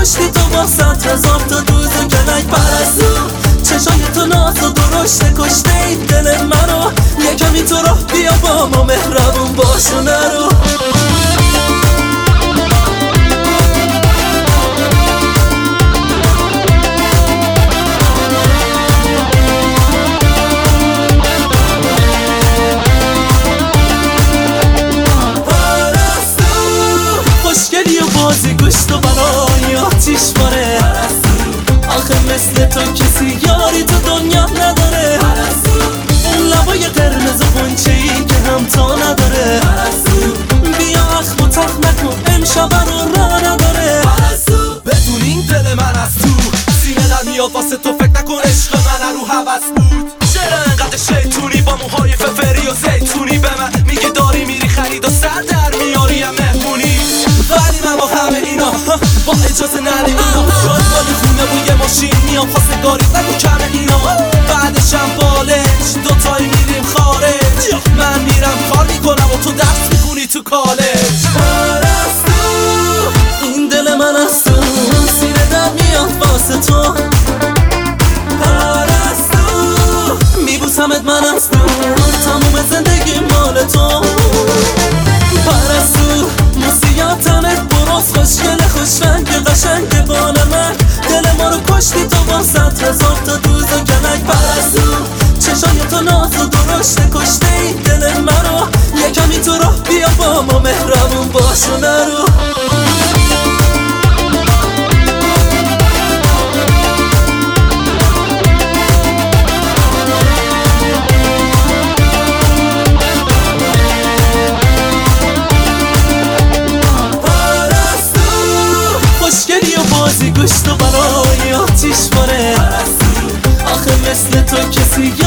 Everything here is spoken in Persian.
کشتی تو با 100,000 تا دوز و کلک پرستو. چشای تو ناز و درشته کشته این دل منو. یکمی تو راه بیا با ما مهربون باش و نرو. خوشگلی و بازی گوشت و برای آتیش باره. آخه مثل تو کسی یاری تو دنیا نداره. اون لبای قرمز و غنچه‌ای که هم تا نداره. بیا اخم و تخ نکن امشب رو راه نداره. بدون این دل من از تو سینه در میاد واسه تو. فکر نکن عشق من رو هوس بود. چرا انقدر شیطونی با موهای ففری و زیتونی به من میگه داری میری خرید و سر در میاری هم مهمونی. ولی من با همه اینا با اجازه نده اینا شاد بالی خونه بوی ماشین میام خواستگاری نگو کمه اینا. بعدشم بالش دوتایی میریم خارج. من میرم کار میکنم و تو درس میخونی تو کالج. پرستو این دل من از تو سینه در میاد واسه تو. پرستو میبوسمت من از تو تموم زندگی مال تو. پرستو موسیاتنت براس خوشگل خوشرنگ قشنگ بال من. دل ما رو کشتی تو با 100,000 تا دوز و کلک پرستو. چشای تو ناز و درشته کشته این دل منو. یکمی تو راه بیا با ما مهربون باش و نرو. خوشگلی و بازی گوشت و برای آتیش باره. آخه مثل تو کسی